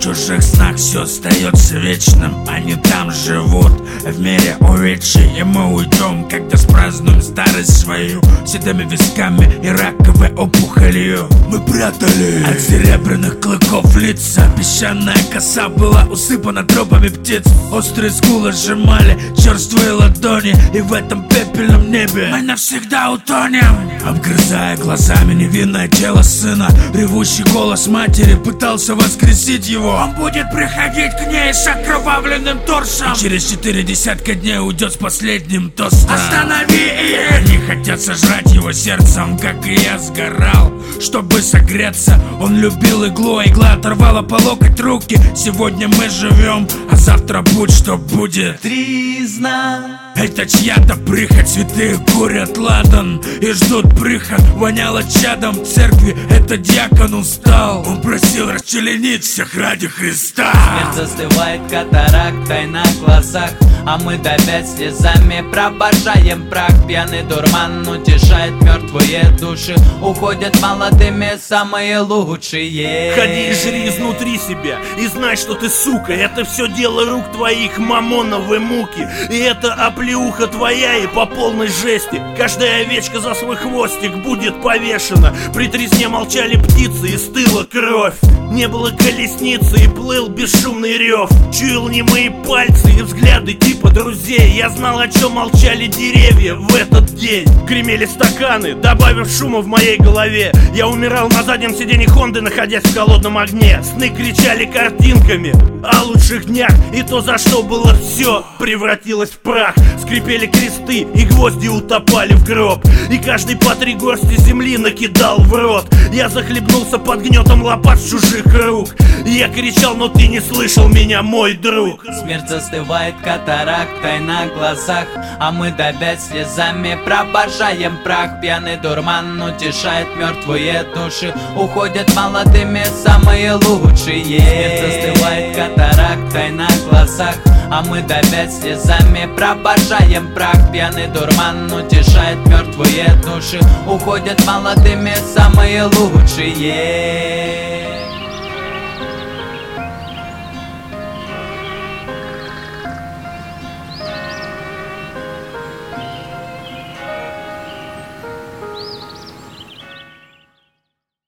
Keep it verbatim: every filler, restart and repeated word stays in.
чужих снах все остается вечным. Они там живут, в мире увечий. И мы уйдем, когда спразднуем старость свою, седыми висками и раковой опухолью. Мы прятали от серебряных клыков лица. Песчаная коса была усыпана тропами птиц. Острые скулы сжимали черствые ладони. И в этом пепельном небе мы навсегда утонем. Обгрызая глазами невинное тело сына, ревущий голос матери пытался воскресить его. Он будет приходить к ней с окровавленным торсом, и через четыре десятка дней уйдет с последним тостом. Останови их! Они хотят сожрать его сердцем, как и я сгорал, чтобы согреться. Он любил иглу, а игла оторвала по локоть руки. Сегодня мы живем, а завтра будь что будет. Тризна. Это чья-то прихоть, святые курят ладан и ждут приход. Воняло чадом в церкви, этот дьякон устал. Он просил расчленить всех ради Христа. Смерть застывает катарактой на глазах, а мы давять слезами пробожаем прах. Пьяный дурман утешает мертвые души, уходят молодыми самые лучшие. Ходи и жри изнутри себя и знай, что ты сука. Это все дело рук твоих, мамоновы муки. И это оплеуха твоя и по полной жести. Каждая овечка за свой хвостик будет повешена. При тресне молчали птицы и стыла кровь. Не было колесницы и плыл бесшумный рев. Чуял немые пальцы и взгляды типа друзей. Я знал, о чем молчали деревья в этот день. Гремели стаканы, добавив шума в моей голове. Я умирал на заднем сиденье Хонды, находясь в холодном огне. Сны кричали картинками о лучших днях, и то, за что было все, превратилось в прах. Скрипели кресты и гвозди утопали в гроб, и каждый по три горсти земли накидал в рот. Я захлебнулся под гнетом лопат с чужих рук. Я кричал, но ты не слышал меня, мой друг. Смерть застывает катарактой на глазах, а мы давять слезами пробожаем прах. Пьяный дурман утешает мертвые души, уходят молодыми самые лучшие. Смерть застывает катарактой на глазах, а мы давять слезами пробожаем прах. Пьяный дурман утешает мертвые души, уходят молодыми самые лучшие.